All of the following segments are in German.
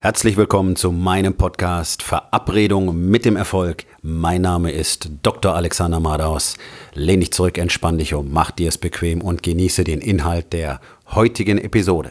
Herzlich willkommen zu meinem Podcast Verabredung mit dem Erfolg. Mein Name ist Dr. Alexander Madaus. Lehn dich zurück, entspann dich um, mach dir es bequem und genieße den Inhalt der heutigen Episode.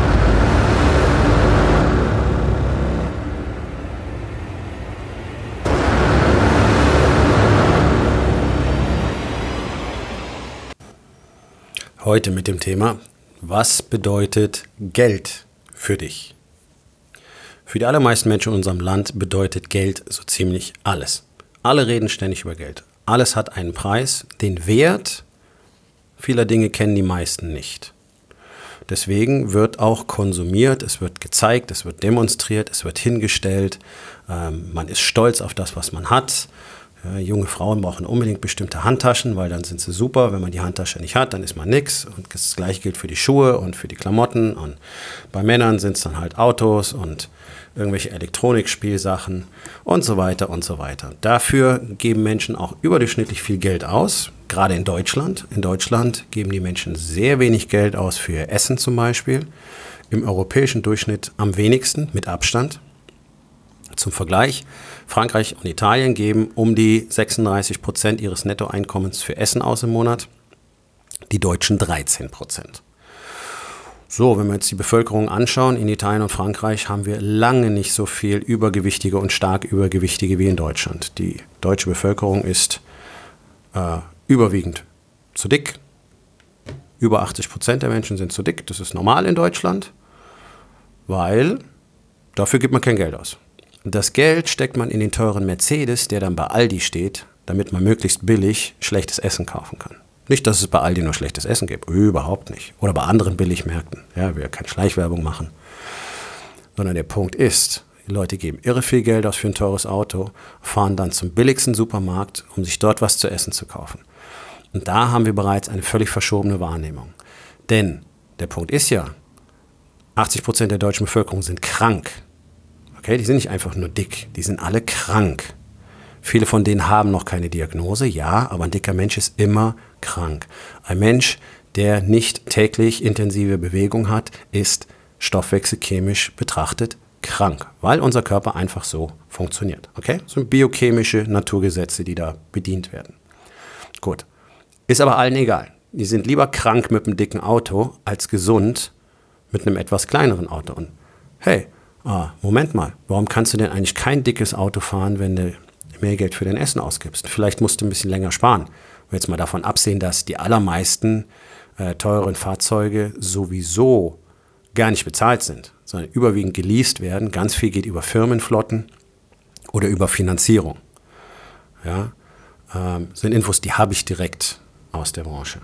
Heute mit dem Thema: Was bedeutet Geld für dich? Für die allermeisten Menschen in unserem Land bedeutet Geld so ziemlich alles. Alle reden ständig über Geld. Alles hat einen Preis. Den Wert vieler Dinge kennen die meisten nicht. Deswegen wird auch konsumiert, es wird gezeigt, es wird demonstriert, es wird hingestellt. Man ist stolz auf das, was man hat. Junge Frauen brauchen unbedingt bestimmte Handtaschen, weil dann sind sie super. Wenn man die Handtasche nicht hat, dann ist man nix. Und das gleiche gilt für die Schuhe und für die Klamotten. Und bei Männern sind es dann halt Autos und irgendwelche Elektronikspielsachen und so weiter und so weiter. Dafür geben Menschen auch überdurchschnittlich viel Geld aus, gerade in Deutschland. In Deutschland geben die Menschen sehr wenig Geld aus für ihr Essen zum Beispiel. Im europäischen Durchschnitt am wenigsten, mit Abstand. Zum Vergleich, Frankreich und Italien geben um die 36% ihres Nettoeinkommens für Essen aus im Monat, die Deutschen 13%. So, wenn wir jetzt die Bevölkerung anschauen, in Italien und Frankreich haben wir lange nicht so viel Übergewichtige und stark Übergewichtige wie in Deutschland. Die deutsche Bevölkerung ist überwiegend zu dick. Über 80% der Menschen sind zu dick. Das ist normal in Deutschland, weil dafür gibt man kein Geld aus. Das Geld steckt man in den teuren Mercedes, der dann bei Aldi steht, damit man möglichst billig schlechtes Essen kaufen kann. Nicht, dass es bei Aldi nur schlechtes Essen gibt, überhaupt nicht. Oder bei anderen Billigmärkten, ja, wir keine Schleichwerbung machen. Sondern der Punkt ist, die Leute geben irre viel Geld aus für ein teures Auto, fahren dann zum billigsten Supermarkt, um sich dort was zu essen zu kaufen. Und da haben wir bereits eine völlig verschobene Wahrnehmung. Denn der Punkt ist ja, 80% der deutschen Bevölkerung sind krank. Okay, die sind nicht einfach nur dick, die sind alle krank. Viele von denen haben noch keine Diagnose, ja, aber ein dicker Mensch ist immer krank. Ein Mensch, der nicht täglich intensive Bewegung hat, ist stoffwechselchemisch betrachtet krank, weil unser Körper einfach so funktioniert. Okay? Das sind biochemische Naturgesetze, die da bedient werden. Gut, ist aber allen egal. Die sind lieber krank mit einem dicken Auto als gesund mit einem etwas kleineren Auto. Und hey, Moment mal, warum kannst du denn eigentlich kein dickes Auto fahren, wenn du mehr Geld für dein Essen ausgibst? Vielleicht musst du ein bisschen länger sparen. Und jetzt mal davon absehen, dass die allermeisten teuren Fahrzeuge sowieso gar nicht bezahlt sind, sondern überwiegend geleast werden. Ganz viel geht über Firmenflotten oder über Finanzierung. Ja, sind Infos, die habe ich direkt aus der Branche.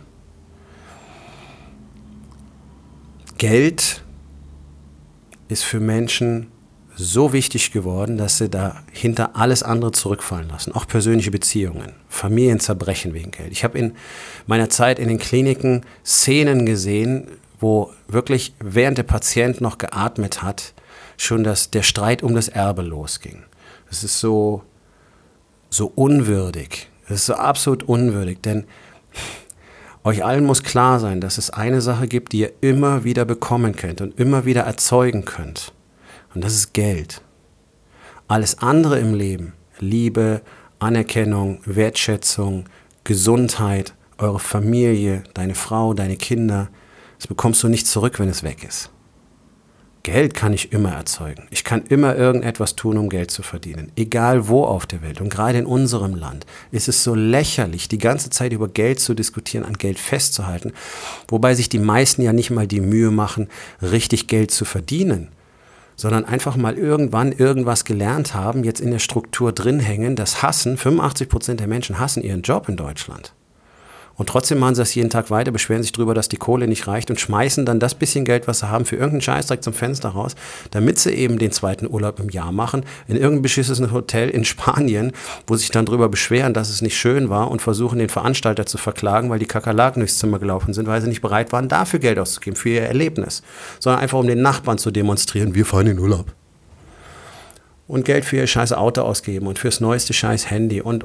Geld ist für Menschen so wichtig geworden, dass sie dahinter alles andere zurückfallen lassen. Auch persönliche Beziehungen, Familien zerbrechen wegen Geld. Ich habe in meiner Zeit in den Kliniken Szenen gesehen, wo wirklich während der Patient noch geatmet hat, schon der Streit um das Erbe losging. Das ist so unwürdig. Das ist so absolut unwürdig, denn euch allen muss klar sein, dass es eine Sache gibt, die ihr immer wieder bekommen könnt und immer wieder erzeugen könnt. Und das ist Geld. Alles andere im Leben, Liebe, Anerkennung, Wertschätzung, Gesundheit, eure Familie, deine Frau, deine Kinder, das bekommst du nicht zurück, wenn es weg ist. Geld kann ich immer erzeugen. Ich kann immer irgendetwas tun, um Geld zu verdienen. Egal wo auf der Welt. Und gerade in unserem Land ist es so lächerlich, die ganze Zeit über Geld zu diskutieren, an Geld festzuhalten. Wobei sich die meisten ja nicht mal die Mühe machen, richtig Geld zu verdienen. Sondern einfach mal irgendwann irgendwas gelernt haben, jetzt in der Struktur drin hängen, das hassen. 85% der Menschen hassen ihren Job in Deutschland. Und trotzdem machen sie das jeden Tag weiter, beschweren sich darüber, dass die Kohle nicht reicht und schmeißen dann das bisschen Geld, was sie haben, für irgendeinen Scheißdreck zum Fenster raus, damit sie eben den zweiten Urlaub im Jahr machen, in irgendein beschissenes Hotel in Spanien, wo sie sich dann darüber beschweren, dass es nicht schön war und versuchen, den Veranstalter zu verklagen, weil die Kakerlaken durchs Zimmer gelaufen sind, weil sie nicht bereit waren, dafür Geld auszugeben, für ihr Erlebnis, sondern einfach um den Nachbarn zu demonstrieren, wir fahren in Urlaub. Und Geld für ihr scheiß Auto ausgeben und fürs neueste scheiß Handy und.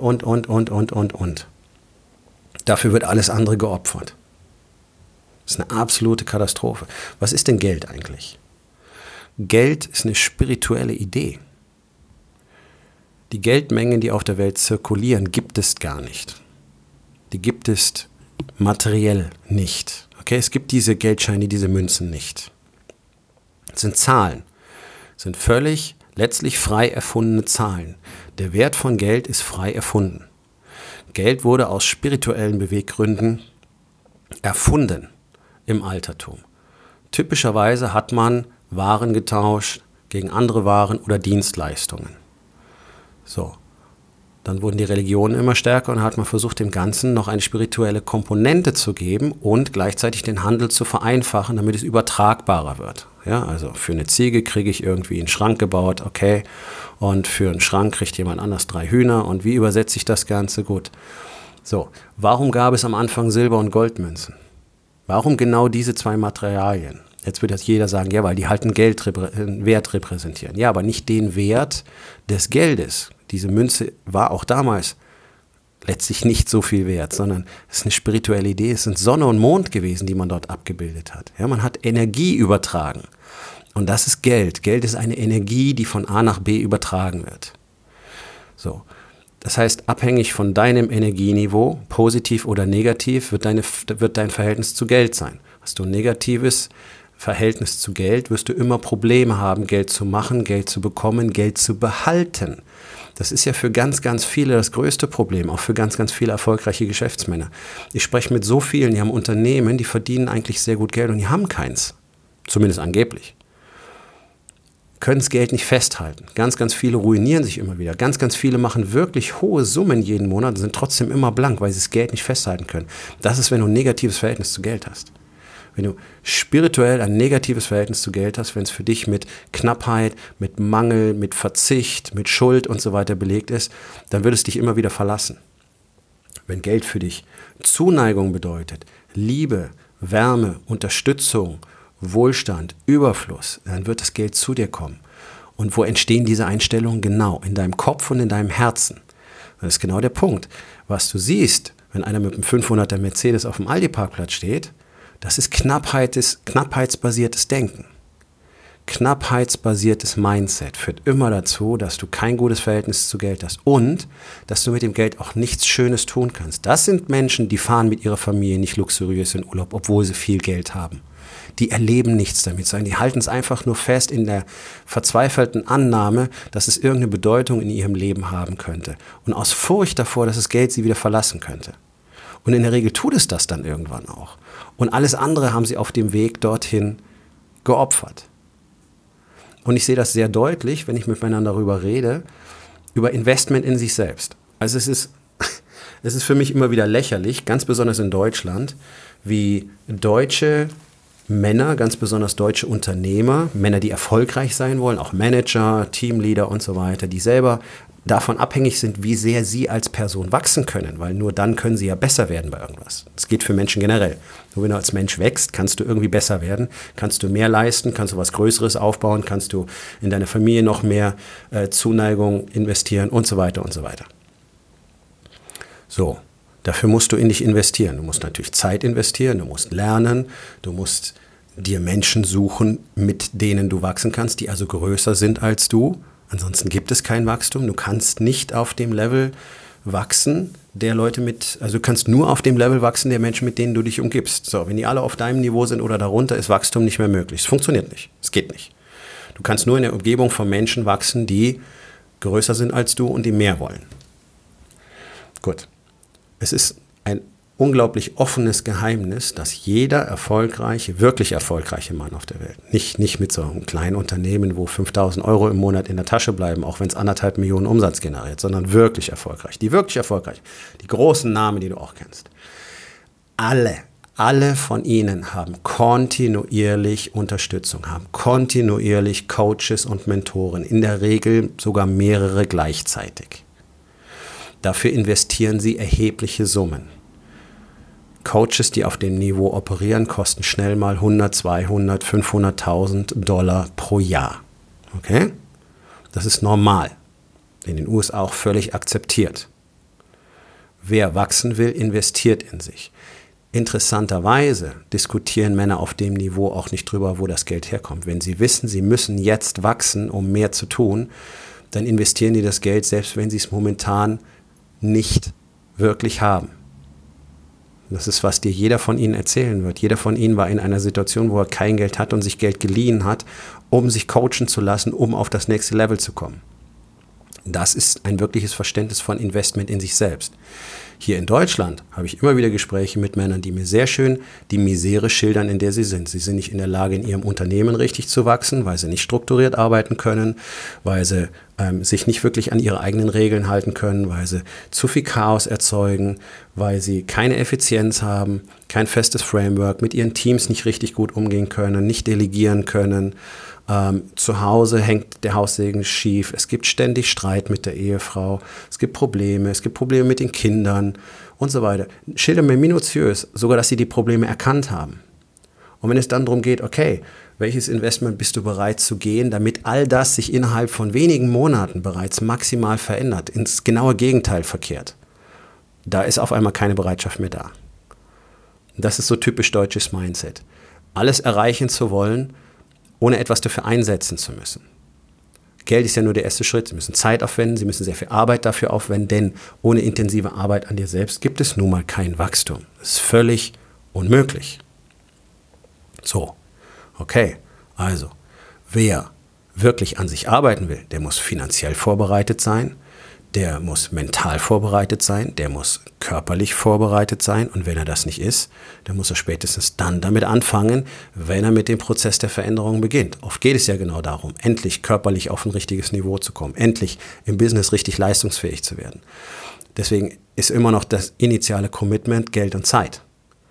Dafür wird alles andere geopfert. Das ist eine absolute Katastrophe. Was ist denn Geld eigentlich? Geld ist eine spirituelle Idee. Die Geldmengen, die auf der Welt zirkulieren, gibt es gar nicht. Die gibt es materiell nicht. Okay, es gibt diese Geldscheine, diese Münzen nicht. Es sind Zahlen. Es sind völlig, letztlich frei erfundene Zahlen. Der Wert von Geld ist frei erfunden. Geld wurde aus spirituellen Beweggründen erfunden im Altertum. Typischerweise hat man Waren getauscht gegen andere Waren oder Dienstleistungen. So, dann wurden die Religionen immer stärker und hat man versucht, dem Ganzen noch eine spirituelle Komponente zu geben und gleichzeitig den Handel zu vereinfachen, damit es übertragbarer wird. Ja, also für eine Ziege kriege ich irgendwie einen Schrank gebaut, okay, und für einen Schrank kriegt jemand anders 3 Hühner und wie übersetze ich das Ganze? Gut. So, warum gab es am Anfang Silber- und Goldmünzen? Warum genau diese 2 Materialien? Jetzt wird jetzt jeder sagen, ja, weil die halt einen Wert repräsentieren. Ja, aber nicht den Wert des Geldes. Diese Münze war auch damals letztlich nicht so viel wert, sondern es ist eine spirituelle Idee. Es sind Sonne und Mond gewesen, die man dort abgebildet hat. Ja, man hat Energie übertragen. Und das ist Geld. Geld ist eine Energie, die von A nach B übertragen wird. So. Das heißt, abhängig von deinem Energieniveau, positiv oder negativ, wird dein Verhältnis zu Geld sein. Hast du ein negatives Verhältnis zu Geld, wirst du immer Probleme haben, Geld zu machen, Geld zu bekommen, Geld zu behalten. Das ist ja für ganz, ganz viele das größte Problem, auch für ganz, ganz viele erfolgreiche Geschäftsmänner. Ich spreche mit so vielen, die haben Unternehmen, die verdienen eigentlich sehr gut Geld und die haben keins. Zumindest angeblich. Können das Geld nicht festhalten. Ganz, ganz viele ruinieren sich immer wieder. Ganz, ganz viele machen wirklich hohe Summen jeden Monat und sind trotzdem immer blank, weil sie das Geld nicht festhalten können. Das ist, wenn du ein negatives Verhältnis zu Geld hast. Wenn du spirituell ein negatives Verhältnis zu Geld hast, wenn es für dich mit Knappheit, mit Mangel, mit Verzicht, mit Schuld und so weiter belegt ist, dann wird es dich immer wieder verlassen. Wenn Geld für dich Zuneigung bedeutet, Liebe, Wärme, Unterstützung, Wohlstand, Überfluss, dann wird das Geld zu dir kommen. Und wo entstehen diese Einstellungen? Genau, in deinem Kopf und in deinem Herzen. Das ist genau der Punkt. Was du siehst, wenn einer mit einem 500er Mercedes auf dem Aldi-Parkplatz steht, das ist knappheitsbasiertes Denken. Knappheitsbasiertes Mindset führt immer dazu, dass du kein gutes Verhältnis zu Geld hast und dass du mit dem Geld auch nichts Schönes tun kannst. Das sind Menschen, die fahren mit ihrer Familie nicht luxuriös in Urlaub, obwohl sie viel Geld haben. Die erleben nichts damit, sondern die halten es einfach nur fest in der verzweifelten Annahme, dass es irgendeine Bedeutung in ihrem Leben haben könnte. Und aus Furcht davor, dass das Geld sie wieder verlassen könnte. Und in der Regel tut es das dann irgendwann auch. Und alles andere haben sie auf dem Weg dorthin geopfert. Und ich sehe das sehr deutlich, wenn ich miteinander darüber rede, über Investment in sich selbst. Also es ist für mich immer wieder lächerlich, ganz besonders in Deutschland, wie deutsche Männer, ganz besonders deutsche Unternehmer, Männer, die erfolgreich sein wollen, auch Manager, Teamleader und so weiter, die selber davon abhängig sind, wie sehr sie als Person wachsen können, weil nur dann können sie ja besser werden bei irgendwas. Das geht für Menschen generell. Nur wenn du als Mensch wächst, kannst du irgendwie besser werden, kannst du mehr leisten, kannst du was Größeres aufbauen, kannst du in deine Familie noch mehr Zuneigung investieren und so weiter und so weiter. So, dafür musst du in dich investieren. Du musst natürlich Zeit investieren, du musst lernen, du musst dir Menschen suchen, mit denen du wachsen kannst, die also größer sind als du. Ansonsten gibt es kein Wachstum. Du kannst nicht auf dem Level wachsen, du kannst nur auf dem Level wachsen der Menschen, mit denen du dich umgibst. So, wenn die alle auf deinem Niveau sind oder darunter, ist Wachstum nicht mehr möglich. Es funktioniert nicht. Es geht nicht. Du kannst nur in der Umgebung von Menschen wachsen, die größer sind als du und die mehr wollen. Gut. Es ist ein unglaublich offenes Geheimnis, dass jeder wirklich erfolgreiche Mann auf der Welt, nicht mit so einem kleinen Unternehmen, wo 5.000 € im Monat in der Tasche bleiben, auch wenn es 1,5 Millionen Umsatz generiert, sondern wirklich erfolgreich, die großen Namen, die du auch kennst. Alle von ihnen haben kontinuierlich Unterstützung, haben kontinuierlich Coaches und Mentoren, in der Regel sogar mehrere gleichzeitig. Dafür investieren sie erhebliche Summen. Coaches, die auf dem Niveau operieren, kosten schnell mal 100, 200, 500.000 $ pro Jahr. Okay? Das ist normal. In den USA auch völlig akzeptiert. Wer wachsen will, investiert in sich. Interessanterweise diskutieren Männer auf dem Niveau auch nicht drüber, wo das Geld herkommt. Wenn sie wissen, sie müssen jetzt wachsen, um mehr zu tun, dann investieren die das Geld, selbst wenn sie es momentan nicht wirklich haben. Das ist, was dir jeder von ihnen erzählen wird. Jeder von ihnen war in einer Situation, wo er kein Geld hat und sich Geld geliehen hat, um sich coachen zu lassen, um auf das nächste Level zu kommen. Das ist ein wirkliches Verständnis von Investment in sich selbst. Hier in Deutschland habe ich immer wieder Gespräche mit Männern, die mir sehr schön die Misere schildern, in der sie sind. Sie sind nicht in der Lage, in ihrem Unternehmen richtig zu wachsen, weil sie nicht strukturiert arbeiten können, weil sie sich nicht wirklich an ihre eigenen Regeln halten können, weil sie zu viel Chaos erzeugen, weil sie keine Effizienz haben, kein festes Framework, mit ihren Teams nicht richtig gut umgehen können, nicht delegieren können. Zu Hause hängt der Haussegen schief, es gibt ständig Streit mit der Ehefrau, es gibt Probleme mit den Kindern und so weiter. Schildern mir minutiös, sogar dass sie die Probleme erkannt haben. Und wenn es dann darum geht, okay, welches Investment bist du bereit zu gehen, damit all das sich innerhalb von wenigen Monaten bereits maximal verändert, ins genaue Gegenteil verkehrt, da ist auf einmal keine Bereitschaft mehr da. Das ist so typisch deutsches Mindset. Alles erreichen zu wollen, ohne etwas dafür einsetzen zu müssen. Geld ist ja nur der erste Schritt. Sie müssen Zeit aufwenden, Sie müssen sehr viel Arbeit dafür aufwenden, denn ohne intensive Arbeit an dir selbst gibt es nun mal kein Wachstum. Das ist völlig unmöglich. So, okay, also, wer wirklich an sich arbeiten will, der muss finanziell vorbereitet sein, der muss mental vorbereitet sein, der muss körperlich vorbereitet sein und wenn er das nicht ist, dann muss er spätestens dann damit anfangen, wenn er mit dem Prozess der Veränderung beginnt. Oft geht es ja genau darum, endlich körperlich auf ein richtiges Niveau zu kommen, endlich im Business richtig leistungsfähig zu werden. Deswegen ist immer noch das initiale Commitment Geld und Zeit.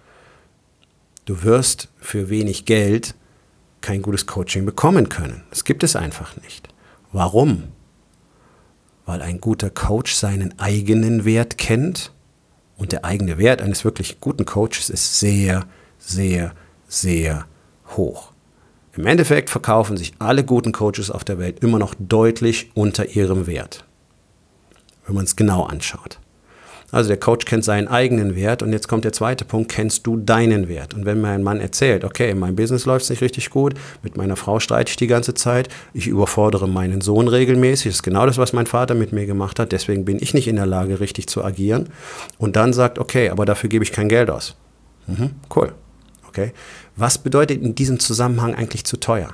Du wirst für wenig Geld kein gutes Coaching bekommen können. Das gibt es einfach nicht. Warum? Weil ein guter Coach seinen eigenen Wert kennt und der eigene Wert eines wirklich guten Coaches ist sehr, sehr, sehr hoch. Im Endeffekt verkaufen sich alle guten Coaches auf der Welt immer noch deutlich unter ihrem Wert, wenn man es genau anschaut. Also der Coach kennt seinen eigenen Wert und jetzt kommt der zweite Punkt, kennst du deinen Wert? Und wenn mir ein Mann erzählt, okay, in meinem Business läuft es nicht richtig gut, mit meiner Frau streite ich die ganze Zeit, ich überfordere meinen Sohn regelmäßig, das ist genau das, was mein Vater mit mir gemacht hat, deswegen bin ich nicht in der Lage, richtig zu agieren und dann sagt, okay, aber dafür gebe ich kein Geld aus. Cool, okay. Was bedeutet in diesem Zusammenhang eigentlich zu teuer?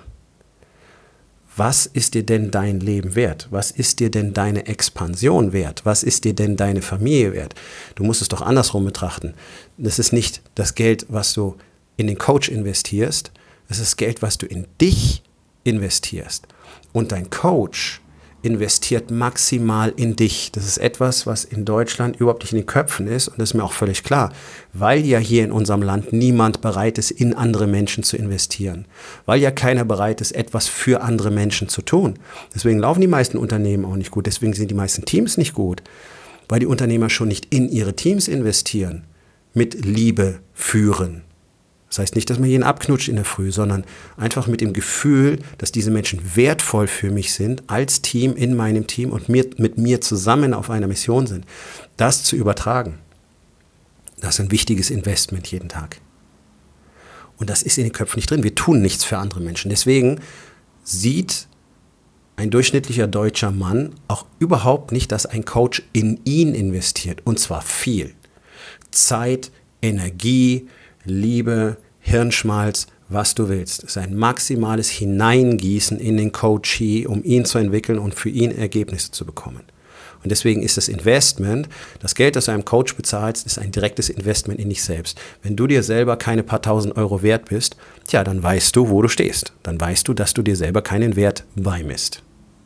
Was ist dir denn dein Leben wert? Was ist dir denn deine Expansion wert? Was ist dir denn deine Familie wert? Du musst es doch andersrum betrachten. Das ist nicht das Geld, was du in den Coach investierst. Das ist Geld, was du in dich investierst. Und dein Coach investiert maximal in dich. Das ist etwas, was in Deutschland überhaupt nicht in den Köpfen ist und das ist mir auch völlig klar, weil ja hier in unserem Land niemand bereit ist, in andere Menschen zu investieren, weil ja keiner bereit ist, etwas für andere Menschen zu tun. Deswegen laufen die meisten Unternehmen auch nicht gut, deswegen sind die meisten Teams nicht gut, weil die Unternehmer schon nicht in ihre Teams investieren, mit Liebe führen. Das heißt nicht, dass man jeden abknutscht in der Früh, sondern einfach mit dem Gefühl, dass diese Menschen wertvoll für mich sind, als Team in meinem Team und mit mir zusammen auf einer Mission sind. Das zu übertragen, das ist ein wichtiges Investment jeden Tag. Und das ist in den Köpfen nicht drin. Wir tun nichts für andere Menschen. Deswegen sieht ein durchschnittlicher deutscher Mann auch überhaupt nicht, dass ein Coach in ihn investiert. Und zwar viel. Zeit, Energie, Liebe, Hirnschmalz, was du willst. Es ist ein maximales Hineingießen in den Coachee, um ihn zu entwickeln und für ihn Ergebnisse zu bekommen. Und deswegen ist das Investment, das Geld, das du einem Coach bezahlst, ist ein direktes Investment in dich selbst. Wenn du dir selber keine paar tausend Euro wert bist, tja, dann weißt du, wo du stehst. Dann weißt du, dass du dir selber keinen Wert beimisst.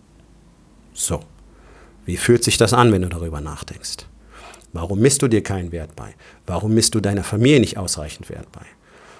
So, wie fühlt sich das an, wenn du darüber nachdenkst? Warum misst du dir keinen Wert bei? Warum misst du deiner Familie nicht ausreichend Wert bei?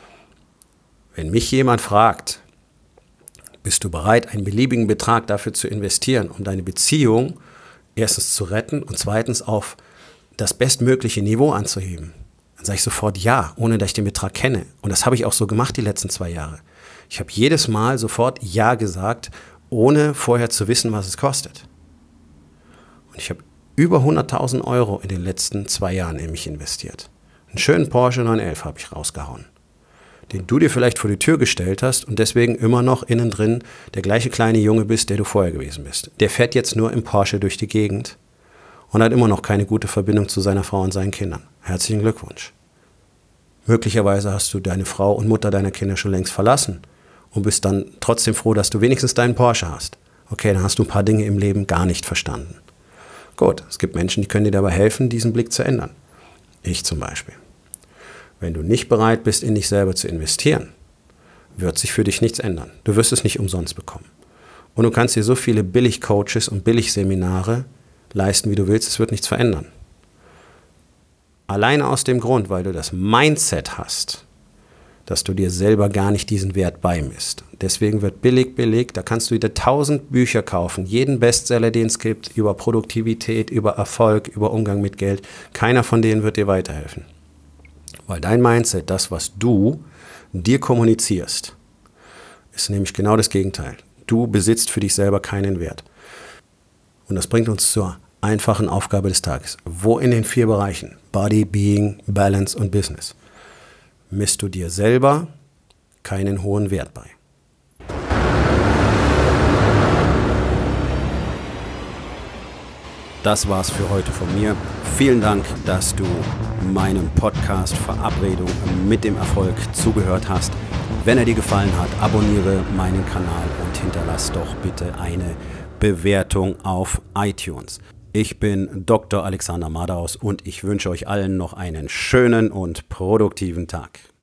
Wenn mich jemand fragt, bist du bereit, einen beliebigen Betrag dafür zu investieren, um deine Beziehung erstens zu retten und zweitens auf das bestmögliche Niveau anzuheben, dann sage ich sofort ja, ohne dass ich den Betrag kenne. Und das habe ich auch so gemacht die letzten 2 Jahre. Ich habe jedes Mal sofort ja gesagt, ohne vorher zu wissen, was es kostet. Und ich habe über 100.000 Euro in den letzten 2 Jahren in mich investiert. Einen schönen Porsche 911 habe ich rausgehauen, den du dir vielleicht vor die Tür gestellt hast und deswegen immer noch innen drin der gleiche kleine Junge bist, der du vorher gewesen bist. Der fährt jetzt nur im Porsche durch die Gegend und hat immer noch keine gute Verbindung zu seiner Frau und seinen Kindern. Herzlichen Glückwunsch. Möglicherweise hast du deine Frau und Mutter deiner Kinder schon längst verlassen und bist dann trotzdem froh, dass du wenigstens deinen Porsche hast. Okay, dann hast du ein paar Dinge im Leben gar nicht verstanden. Gut, es gibt Menschen, die können dir dabei helfen, diesen Blick zu ändern. Ich zum Beispiel. Wenn du nicht bereit bist, in dich selber zu investieren, wird sich für dich nichts ändern. Du wirst es nicht umsonst bekommen. Und du kannst dir so viele Billig-Coaches und Billig-Seminare leisten, wie du willst, es wird nichts verändern. Alleine aus dem Grund, weil du das Mindset hast, dass du dir selber gar nicht diesen Wert beimisst. Deswegen wird billig, da kannst du wieder 1000 Bücher kaufen, jeden Bestseller, den es gibt, über Produktivität, über Erfolg, über Umgang mit Geld. Keiner von denen wird dir weiterhelfen. Weil dein Mindset, das, was du dir kommunizierst, ist nämlich genau das Gegenteil. Du besitzt für dich selber keinen Wert. Und das bringt uns zur einfachen Aufgabe des Tages. Wo in den 4 Bereichen, Body, Being, Balance und Business, misst du dir selber keinen hohen Wert bei? Das war's für heute von mir. Vielen Dank, dass du meinem Podcast Verabredung mit dem Erfolg zugehört hast. Wenn er dir gefallen hat, abonniere meinen Kanal und hinterlass doch bitte eine Bewertung auf iTunes. Ich bin Dr. Alexander Madaus und ich wünsche euch allen noch einen schönen und produktiven Tag.